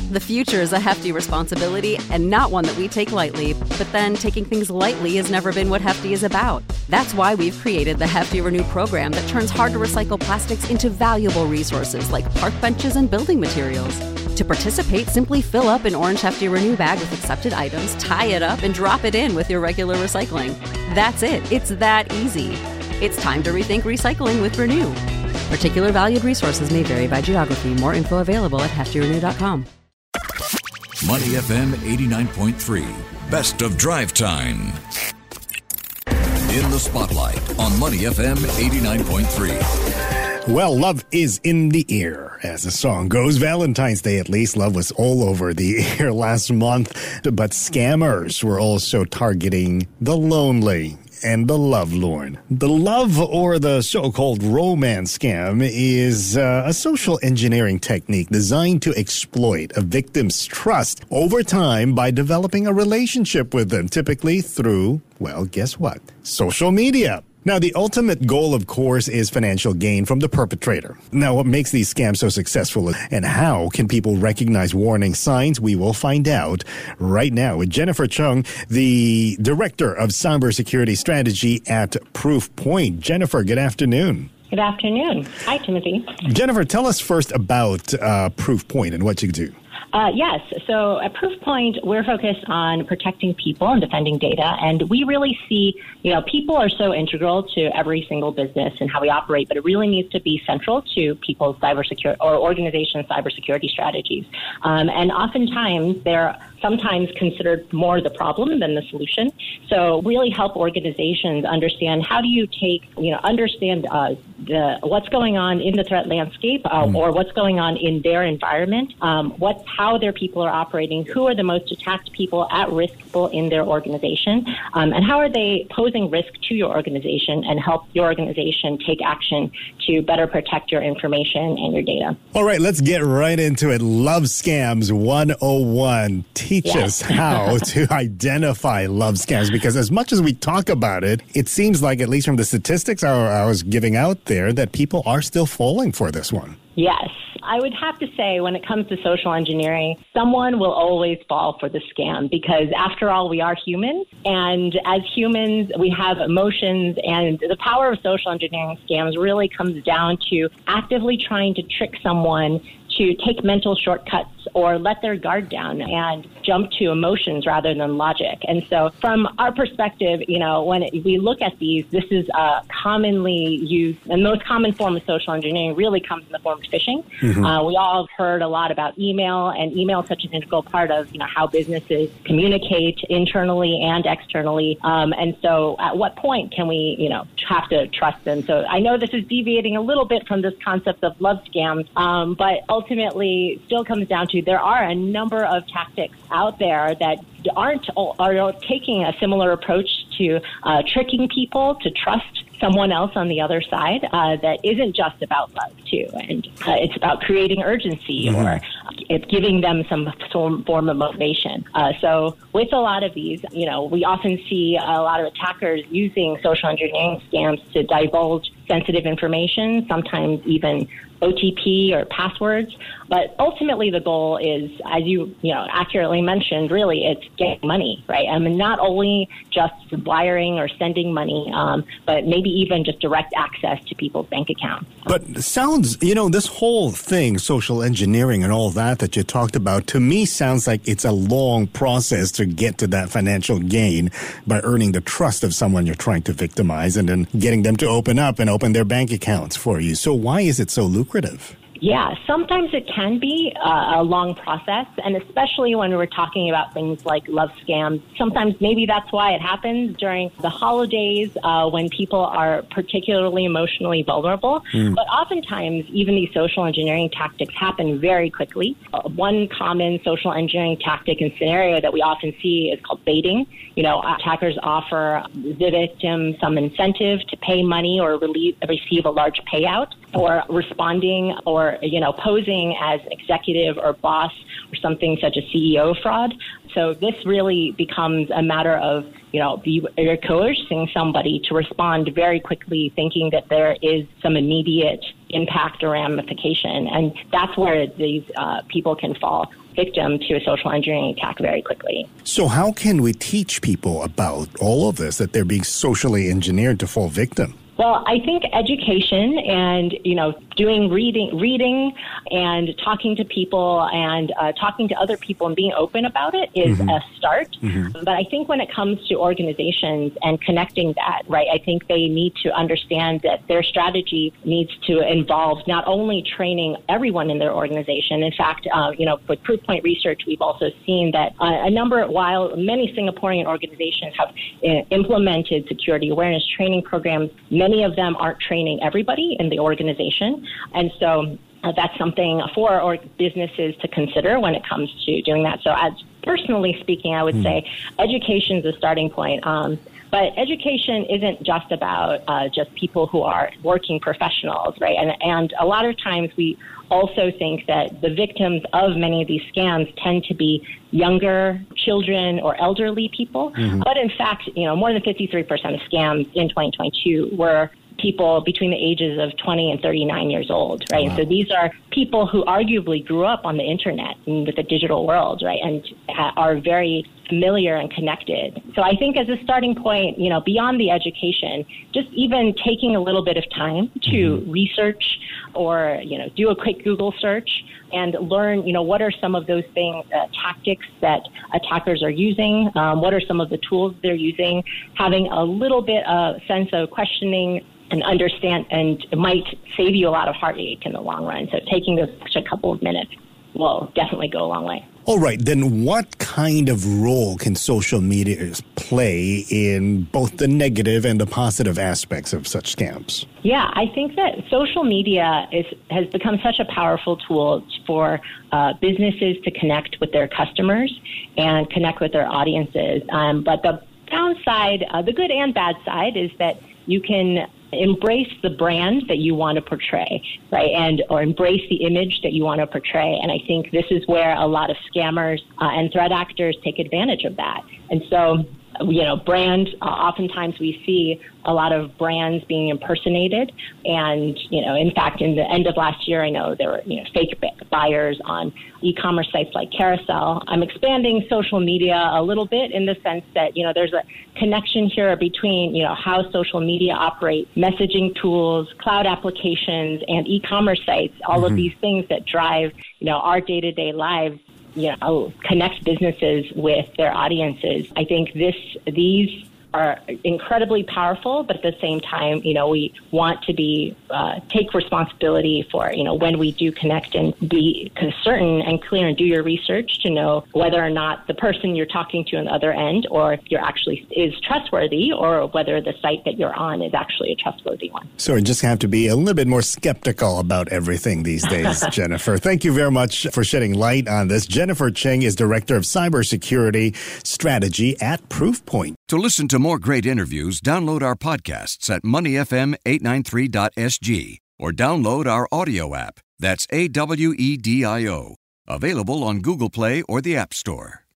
The future is a hefty responsibility and not one that we take lightly, but then taking things lightly has never been what Hefty is about. That's why we've created the Hefty Renew program that turns hard-to-recycle plastics into valuable resources like park benches and building materials. To participate, simply fill up an orange Hefty Renew bag with accepted items, tie it up, and drop it in with your regular recycling. That's it. It's that easy. It's time to rethink recycling with Renew. Particular valued resources may vary by geography. More info available at heftyrenew.com. Money FM 89.3, Best of Drive Time. In the spotlight on Money FM 89.3. Well, love is in the air, as the song goes. Valentine's Day, at least, love was all over the air last month. But scammers were also targeting the lonely and the lovelorn. The love, or the so-called romance scam, is a social engineering technique designed to exploit a victim's trust over time by developing a relationship with them, typically through, well, guess what? Social media. Now, the ultimate goal, of course, is financial gain from the perpetrator. Now, what makes these scams so successful and how can people recognize warning signs? We will find out right now with Jennifer Chung, the Director of Cybersecurity Strategy at Proofpoint. Jennifer, good afternoon. Good afternoon. Hi, Timothy. Jennifer, tell us first about Proofpoint and what you do. Yes. So at Proofpoint, we're focused on protecting people and defending data. And we really see, people are so integral to every single business and how we operate, but it really needs to be central to people's cybersecurity or organizations' cybersecurity strategies. And oftentimes they're sometimes considered more the problem than the solution. So really help organizations understand how do you understand what's going on in the threat landscape or what's going on in their environment, how their people are operating, who are the most attacked people at risk in their organization, and how are they posing risk to your organization and help your organization take action to better protect your information and your data. All right, let's get right into it. Love Scams 101. Teach us how to identify love scams, because as much as we talk about it, it seems like, at least from the statistics I was giving out there, that people are still falling for this one. Yes. I would have to say, when it comes to social engineering, someone will always fall for the scam because, after all, we are humans. And as humans, we have emotions. And the power of social engineering scams really comes down to actively trying to trick someone to take mental shortcuts or let their guard down and jump to emotions rather than logic. And so from our perspective, when we look at these, this is a commonly used, and most common form of social engineering really comes in the form of phishing. Mm-hmm. We all have heard a lot about email, and email is such an integral part of how businesses communicate internally and externally. And so at what point can we, have to trust them? So I know this is deviating a little bit from this concept of love scams, but ultimately still comes down to there are a number of tactics out there that are taking a similar approach to tricking people to trust someone else on the other side that isn't just about love, too. And it's about creating urgency or giving them some form of motivation. So with a lot of these, we often see a lot of attackers using social engineering scams to divulge sensitive information, sometimes even OTP or passwords. But ultimately, the goal is, as you accurately mentioned, really it's getting money, right? I mean, not only just wiring or sending money, but maybe even just direct access to people's bank accounts. But sounds, this whole thing, social engineering and all that you talked about, to me sounds like it's a long process to get to that financial gain by earning the trust of someone you're trying to victimize and then getting them to open up and open their bank accounts for you. So why is it so lucrative? Yeah, sometimes it can be a long process, and especially when we're talking about things like love scams. Sometimes maybe that's why it happens during the holidays when people are particularly emotionally vulnerable. But oftentimes, even these social engineering tactics happen very quickly. One common social engineering tactic and scenario that we often see is called baiting. Attackers offer the victim some incentive to pay money or receive a large payout, or responding or posing as executive or boss or something such as CEO fraud. So this really becomes a matter of, you're coercing somebody to respond very quickly, thinking that there is some immediate impact or ramification. And that's where these people can fall. victim to a social engineering attack very quickly. So how can we teach people about all of this, that they're being socially engineered to fall victim? Well, I think education and, doing reading and talking to people and talking to other people and being open about it is a start. But I think when it comes to organizations and connecting that, right, I think they need to understand that their strategy needs to involve not only training everyone in their organization. In fact, with Proofpoint research, we've also seen that while many Singaporean organizations have implemented security awareness training programs, many of them aren't training everybody in the organization. And so that's something for businesses to consider when it comes to doing that. So as personally speaking, I would say education is a starting point. But education isn't just about just people who are working professionals, right? And a lot of times we also think that the victims of many of these scams tend to be younger children or elderly people. But in fact, more than 53% of scams in 2022 were people between the ages of 20 and 39 years old, right? Wow. And so these are people who arguably grew up on the internet and with the digital world, right? And are very familiar and connected. So I think as a starting point, beyond the education, just even taking a little bit of time to research or, do a quick Google search and learn, what are some of those things, tactics that attackers are using? What are some of the tools they're using? Having a little bit of sense of questioning and understand, and it might save you a lot of heartache in the long run. So taking those extra couple of minutes will definitely go a long way. All right, then what kind of role can social media play in both the negative and the positive aspects of such scams? Yeah, I think that social media has become such a powerful tool for businesses to connect with their customers and connect with their audiences. But the downside, the good and bad side, is that you can embrace the brand that you want to portray, right? Or embrace the image that you want to portray. And I think this is where a lot of scammers and threat actors take advantage of that. And so, brands, oftentimes we see a lot of brands being impersonated. And, in fact, in the end of last year, I know there were, fake buyers on e-commerce sites like Carousel. I'm expanding social media a little bit in the sense that, there's a connection here between, how social media operate, messaging tools, cloud applications, and e-commerce sites, all of these things that drive, our day-to-day lives, connect businesses with their audiences. I think these are incredibly powerful, but at the same time, we want to take responsibility for, when we do connect and be certain and clear and do your research to know whether or not the person you're talking to on the other end or you're actually is trustworthy, or whether the site that you're on is actually a trustworthy one. So we just have to be a little bit more skeptical about everything these days, Jennifer. Thank you very much for shedding light on this. Jennifer Cheng is Director of Cybersecurity Strategy at Proofpoint. To listen to more great interviews, download our podcasts at moneyfm893.sg or download our audio app. That's AWEDIO. Available on Google Play or the App Store.